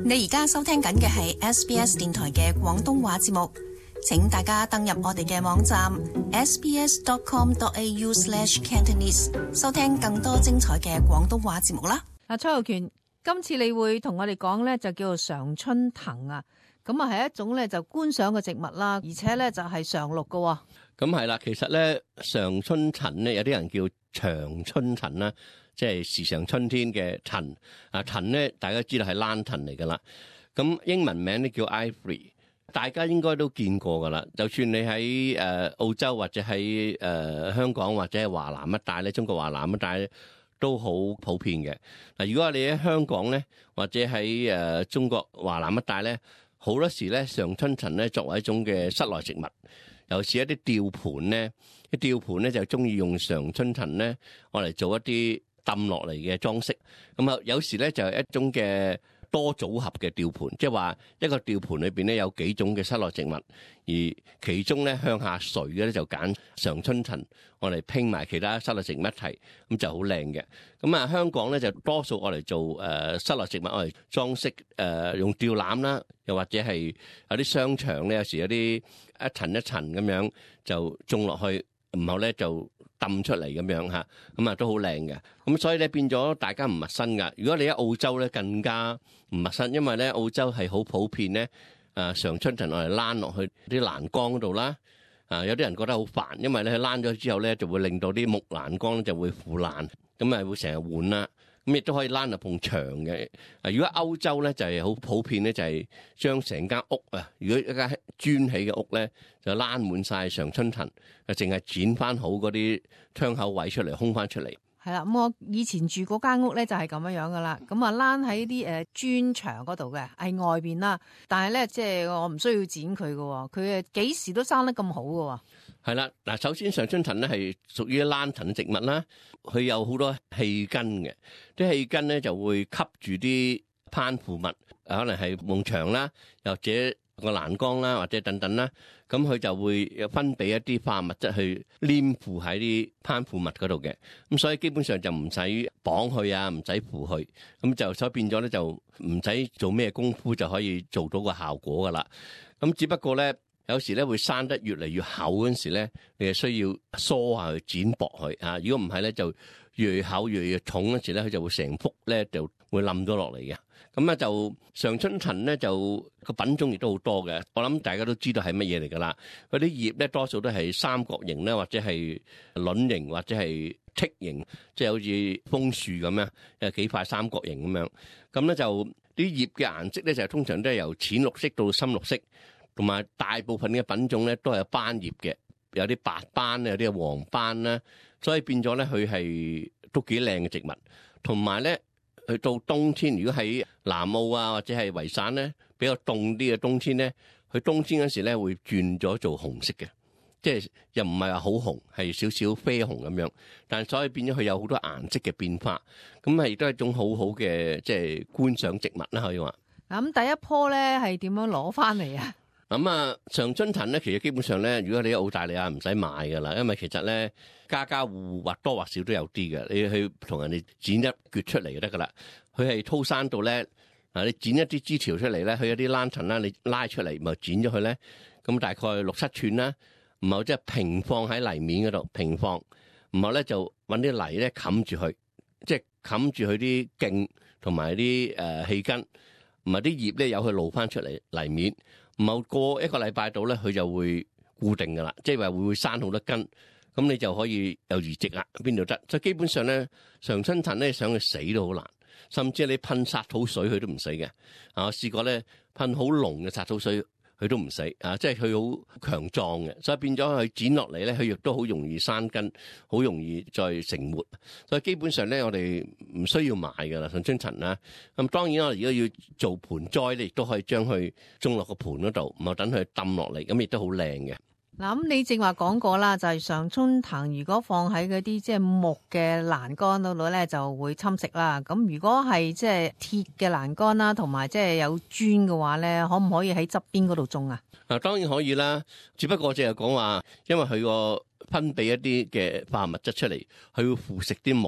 你而家收聽緊嘅係 SBS 電台嘅廣東話節目，請大家登入我哋嘅網站 sbs.com.au/cantonese 收聽更多精彩嘅廣東話節目啦。 崔浩權，今次你會同我哋講咧，就叫做常春藤啊。咁啊，係一種咧就觀賞嘅植物啦，而且咧就係常綠嘅。 咁係啦，其實咧常春藤咧有啲人叫長春藤啦，即係時常春天嘅藤。藤咧大家知道係蘭藤嚟噶啦。咁英文名咧叫 Ivory， 大家應該都見過噶啦。就算你喺澳洲或者喺香港或者係華南一帶咧，中國華南一帶咧都好普遍嘅。嗱，如果你喺香港咧，或者喺中國華南一帶咧，好多時咧常春藤咧作為一種嘅室內植物。尤其是一啲吊盤咧，啲吊盤咧就中意用常春藤咧，我嚟做一啲抌落嚟嘅裝飾。咁啊，有時咧就係一種嘅多組合嘅吊盤，即係話一個吊盤裏邊咧有幾種嘅室內植物，而其中咧向下垂嘅咧就揀常春藤，我嚟拼埋其他室內植物一齊，咁就好靚嘅。咁啊，香港咧就多數我嚟做室內植物，我嚟裝飾用吊籃啦，又或者係有啲商場咧，有時有啲一層一層咁樣就種落去，然後咧就抌出嚟咁樣嚇，咁啊都好靚嘅。咁所以咧變咗大家唔陌生噶。如果你喺澳洲咧更加唔陌生，因為咧澳洲係好普遍咧，常春藤我嚟躝落去啲欄杆嗰度啦。有啲人覺得好煩，因為咧躝咗之後咧就會令到啲木欄杆就會腐爛，咁啊會成日換啦。咁亦都可以躝入埲牆嘅。如果歐洲咧就係好普遍咧，就係將成間屋啊，如果一間磚起嘅屋咧，就躝滿晒常春藤，淨係剪翻好嗰啲窗口位出嚟，空翻出嚟。 係啦，咁我以前住嗰間屋咧就係咁樣樣噶啦，咁啊躝喺啲磚牆嗰度嘅，係外邊啦。但係咧即係我唔需要剪佢嘅，佢幾時都生得咁好嘅。 係啦，嗱，首先常春藤咧係屬於蘭藤植物啦，佢有好多氣根嘅，啲氣根咧就會吸住啲攀附物，可能係埲牆啦，又或者個欄杆啦，或者等等啦，咁佢就會分泌一啲化物質去黏附喺啲攀附物嗰度嘅，咁所以基本上就唔使綁佢啊，唔使扶佢，咁就所以變咗咧就唔使做咩功夫就可以做到個效果噶啦，咁只不過咧。有時咧會生得越嚟越厚嗰陣時咧，你係需要梳下去剪薄佢啊！如果唔係咧，就越厚越重嗰陣時咧，佢就會成幅咧就會冧咗落嚟嘅。咁啊就常春藤咧就個品種亦都好多嘅。我諗大家都知道係乜嘢嚟㗎啦。嗰啲葉咧多數都係三角形咧，或者係卵形，或者係剔形，即係好似楓樹咁樣，有幾塊三角形咁樣。咁咧就啲葉嘅顏色咧就通常都係由淺綠色到深綠色。同埋大部分嘅品種咧都係有斑葉嘅，有啲白斑咧，有啲黃斑啦，所以變咗咧佢係都幾靚嘅植物。同埋咧，去到冬天，如果喺南澳啊或者係維省咧比較凍啲嘅冬天咧，佢冬天嗰時咧會轉咗做紅色嘅，即係又唔係話好紅，係少少啡紅咁樣。但係所以變咗佢有好多顏色嘅變化，咁係亦都係一種好好嘅即係觀賞植物啦，可以話。 咁第一棵咧係點樣攞翻嚟啊？ 咁啊，常春藤咧，其實基本上咧，如果你喺澳大利亞唔使買噶啦，因為其實咧家家戶戶或多或少都有啲嘅，你去同人哋剪一橛出嚟就得噶啦。佢係粗生到咧，你剪一啲枝條出嚟咧，佢有啲蘭藤啦，你拉出嚟，咪剪咗佢咧，咁大概6-7寸啦，然後即係平放喺泥面嗰度平放，然後咧就揾啲泥咧冚住佢，即係冚住佢啲莖同埋啲氣根，唔係啲葉咧有佢露翻出嚟泥面。唔係過一個禮拜到咧，佢就會固定噶啦，即係話會生好多根，咁你就可以有移植啦，邊度得？所以基本上咧，常春藤咧想佢死都好難，甚至你噴殺土水佢都唔死嘅。我試過咧噴好濃嘅殺土水，佢都唔死啊！即係佢好強壯嘅，所以變咗佢剪落嚟咧，佢亦都好容易生根，好容易再成活。所以基本上咧，我哋唔需要買噶啦，常春藤啦。咁當然我哋如果要做盆栽咧，亦都可以將佢種落個盆嗰度，然後等佢抌落嚟，咁亦都好靚嘅。 嗱，咁你正話講過啦，就係常春藤如果放喺嗰啲即係木嘅欄杆嗰度咧，就會侵蝕啦。咁如果係即係鐵嘅欄杆啦，同埋即係有磚嘅話咧，可唔可以喺側邊嗰度種啊？ 嗱，當然可以啦，只不過淨係講話，因為佢個分泌一啲嘅化學物質出嚟，佢會腐蝕啲木，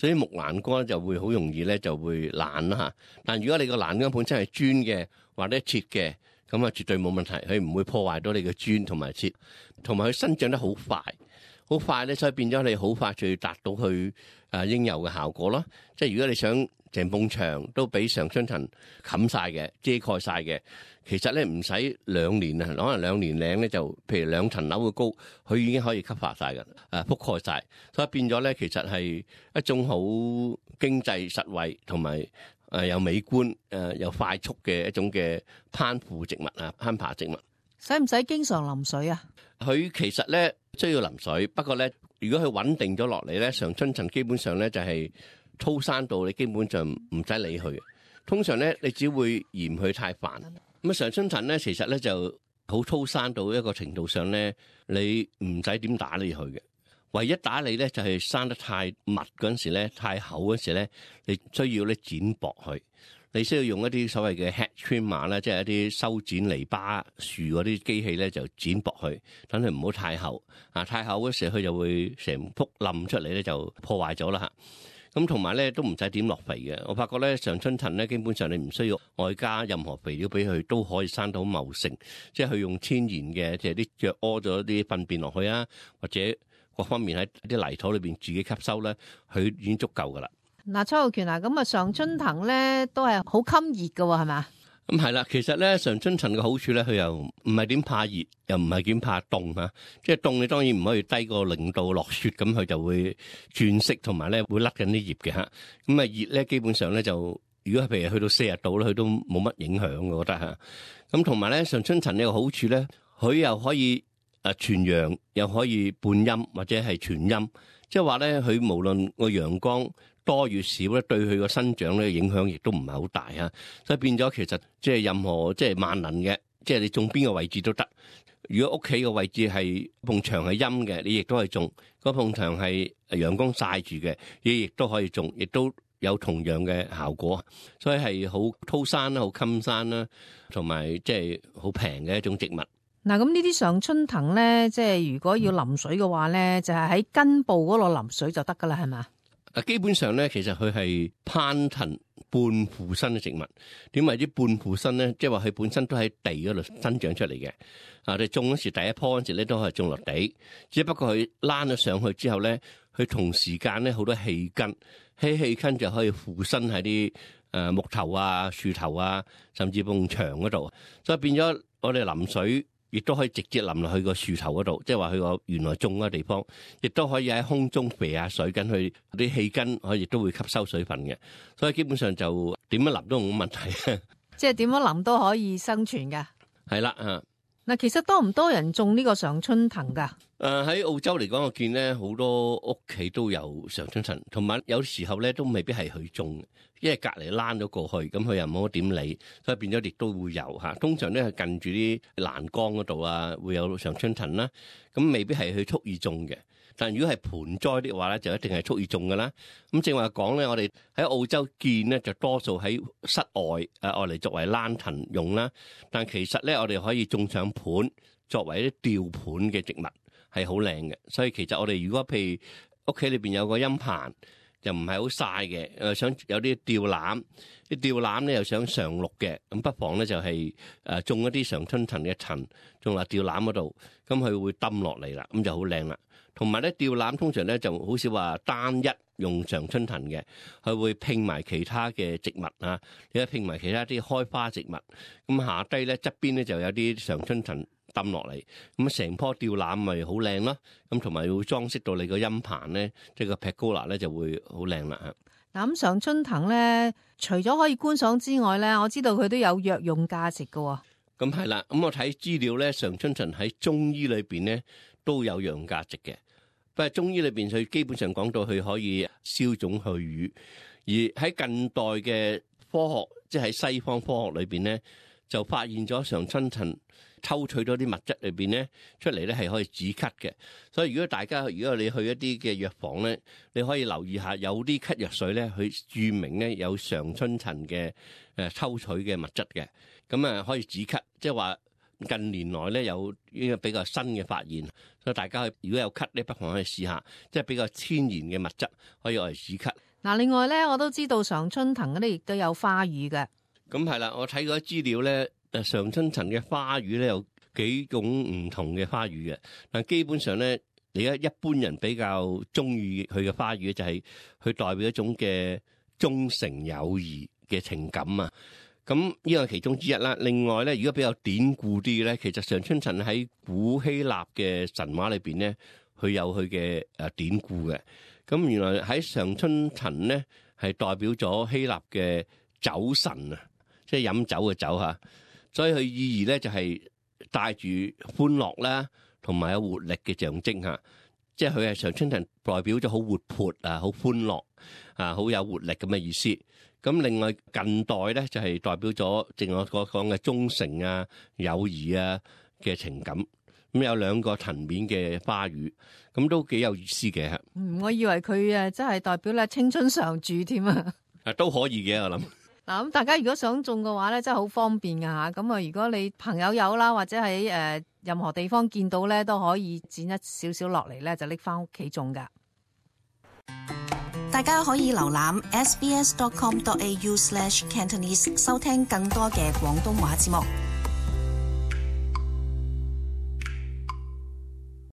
所以木欄杆就會好容易咧就會爛啦嚇。但如果你個欄杆本身係磚嘅或者鐵嘅，咁啊絕對冇問題，佢唔會破壞到你嘅磚同埋鐵，同埋佢生長得好快，好快咧，所以變咗你好快就要達到佢應有嘅效果咯。即係如果你想成埲牆都俾常春藤冚晒嘅、遮蓋晒嘅，其實咧唔使2年啊，可能2年零咧就，譬如2層樓嘅高，佢已經可以吸發晒嘅，覆蓋晒，所以變咗咧其實係一種好經濟實惠同埋有美觀有快速嘅一種嘅攀附植物啊，攀爬植物。 使唔使經常淋水啊？ 佢其實咧需要淋水，不過咧如果佢穩定咗落嚟咧，常春藤基本上咧就係粗生到你基本上唔使理佢。通常咧你只會嫌佢太煩。咁啊常春藤咧其實咧就好粗生到一個程度上咧，你唔使點打理佢嘅。唯一打理咧就係生得太密嗰陣時咧，太厚嗰陣時咧，你需要咧剪薄佢。你需要用一啲所謂嘅 hedge trimmer 咧，即係一啲修剪籬笆樹嗰啲機器咧，就剪薄佢，等佢唔好太厚。太厚嗰時佢就會成幅冧出嚟咧，就破壞咗啦嚇。咁同埋咧都唔使點落肥嘅。我發覺咧常春藤咧基本上你唔需要外加任何肥料俾佢，都可以生到茂盛。即係佢用天然嘅，即係啲雀屙咗啲糞便落去啊，或者各方面喺啲泥土裏邊自己吸收咧，佢已經足夠噶啦。 嗱，邱浩權啊，咁啊常春藤咧都係好襟熱㗎喎，係嘛？ 咁係啦，其實咧常春藤嘅好處咧，佢又唔係點怕熱，又唔係點怕凍嚇。即係凍你當然唔可以低過0度落雪，咁佢就會轉色，同埋咧會甩緊啲葉嘅嚇。咁啊熱咧基本上咧就，如果譬如去到40度咧，佢都冇乜影響嘅，我覺得嚇。咁同埋咧常春藤呢個好處咧，佢又可以全陽，又可以半陰或者係全陰，即係話咧佢無論個陽光多與少咧，對佢個生長咧影響亦都唔係好大啊，所以變咗其實即係任何即係萬能嘅，即係你種邊個位置都得。如果屋企個位置係埲牆係陰嘅，你亦都可以種；嗰埲牆係陽光曬住嘅，你亦都可以種，亦都有同樣嘅效果。所以係好粗生啦，好襟生啦，同埋即係好平嘅一種植物。 嗱，咁呢啲常春藤咧，即係如果要淋水嘅話咧，就係喺根部嗰度淋水就得噶啦，係嘛？ 基本上咧，其實佢係攀藤半附身嘅植物。點為之半附身咧？即係話佢本身都喺地嗰度生長出嚟嘅。你種嗰時第一棵嗰時咧都係種落地，只不過佢躝咗上去之後咧，佢同時間咧好多氣根，氣根就可以附身喺啲木頭啊、樹頭啊，甚至埲牆嗰度，所以變咗我哋淋水，亦都可以直接淋落去個樹頭嗰度，即係話佢個原來種嗰個地方，亦都可以喺空中肥下水，跟佢啲氣根，佢亦都會吸收水分嘅，所以基本上就點樣淋都冇問題。 即係點樣淋都可以生存㗎。 係啦， 嗱，其實多唔多人種呢個常春藤㗎？ 喺澳洲嚟講，我見咧好多屋企都有常春藤，同埋有時候咧都未必係佢種，因為隔離躝咗過去，咁佢又冇乜點理，所以變咗亦都會有嚇。通常咧係近住啲欄杆嗰度啊，會有常春藤啦，咁未必係去蓄意種嘅。但如果係盆栽的話咧，就一定係蓄意種㗎啦。咁正話講咧，我哋喺澳洲見咧就多數喺室外愛嚟作為躝藤用啦。但其實咧，我哋可以種上盤作為一啲吊盤嘅植物，係好靚嘅。所以其實我哋如果譬如屋企裏邊有個陰棚，又唔係好曬嘅，想有啲吊籃，啲吊籃咧又想常綠嘅，咁不妨咧就係種一啲常春藤嘅藤，種落吊籃嗰度，咁佢會冧落嚟啦，咁就好靚啦。同埋咧吊籃通常咧就好少話單一用常春藤嘅，佢會拼埋其他嘅植物啊，你一拼埋其他啲開花植物，咁下低咧側邊咧就有啲常春藤抌落嚟，咁成棵吊籃咪好靚咯。咁同埋會裝飾到你個陰棚咧，即係個 pergola 咧就會好靚啦。 嗱，咁常春藤咧，除咗可以觀賞之外咧，我知道佢都有藥用價值㗎。 咁係啦，咁我睇資料咧，常春藤喺中醫裏邊咧都有藥用價值嘅。不過中醫裏邊佢基本上講到佢可以消腫去瘀，而喺近代嘅科學，即係喺西方科學裏邊咧，就發現咗常春藤抽取咗啲物質裏邊咧出嚟咧係可以止咳嘅。所以如果你去一啲嘅藥房咧，你可以留意下有啲咳藥水咧，佢註明咧有常春藤嘅抽取嘅物質嘅，咁可以止咳，即係話。近年來咧有呢個比較新嘅發現，所以大家如果有咳咧，不妨可以試下，即係比較天然嘅物質可以嚟止咳。 嗱，另外咧，我都知道常春藤嗰啲亦都有花語嘅。 咁係啦，我睇過資料咧，常春藤嘅花語咧有幾種唔同嘅花語嘅。但基本上咧，而家一般人比較中意佢嘅花語就係佢代表一種嘅忠誠友誼嘅情感啊。咁呢個係其中之一啦。另外咧，如果比較典故啲嘅咧，其實常春藤喺古希臘嘅神話裏邊咧，佢有佢嘅典故嘅。咁原來喺常春藤咧係代表咗希臘嘅酒神啊，即係飲酒嘅酒嚇。所以佢意義咧就係帶住歡樂啦，同埋有活力嘅象徵嚇。即係佢係常春藤代表咗好活潑啊，好歡樂啊，好有活力咁嘅意思。咁另外近代咧就係代表咗正我所講嘅忠誠啊、友誼啊嘅情感。咁有兩個層面嘅花語，咁都幾有意思嘅。 我以為佢真係代表咧青春常駐添啊！ 都可以嘅，我諗。 嗱，咁大家如果想種嘅話咧，真係好方便噶吓。咁啊，如果你朋友有啦，或者喺任何地方見到咧，都可以剪一少少落嚟咧，就拎翻屋企種噶。 大家可以瀏覽 sbs.com.au/Cantonese 收聽更多嘅廣東話節目。